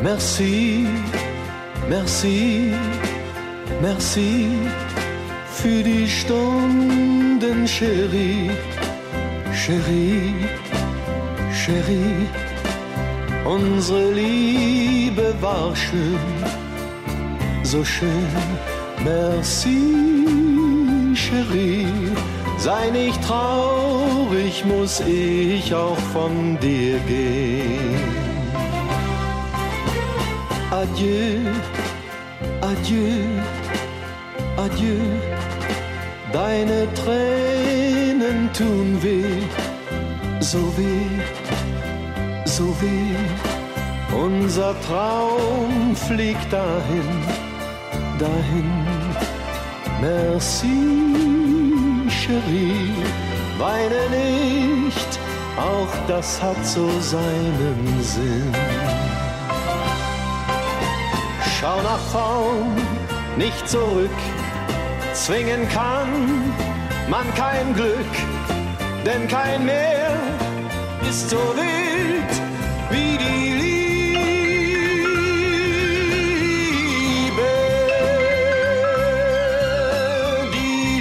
Merci, merci, merci für die Stunden, Chérie, Chérie, Chérie. Unsere Liebe war schön, so schön. Merci, Chérie. Sei nicht traurig, muss ich auch von dir gehen. Adieu, adieu, adieu. Deine Tränen tun weh, so weh, so weh. Unser Traum fliegt dahin, dahin. Merci, Chérie. Weine nicht, auch das hat so seinen Sinn. Schau nach vorn, nicht zurück. Zwingen kann man kein Glück, denn kein Meer ist so wild wie die Liebe. Die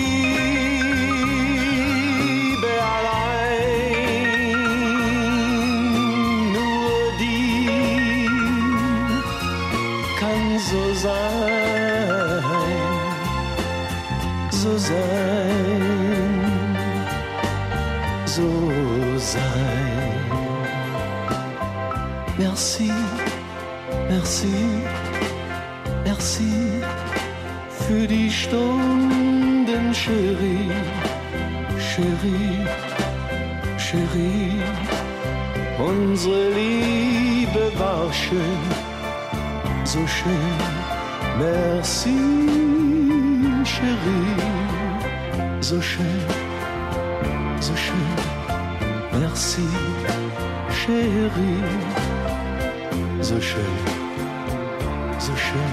Liebe allein, nur die kann so sein, so sein, so sein. Merci, merci, merci für die Stunden, Chérie, Chérie, Chérie. Unsere Liebe war schön, so schön. Merci, Chérie, so schön, so schön. Merci, Chérie, so schön, so schön.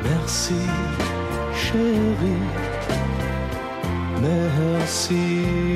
Merci, Chérie, merci.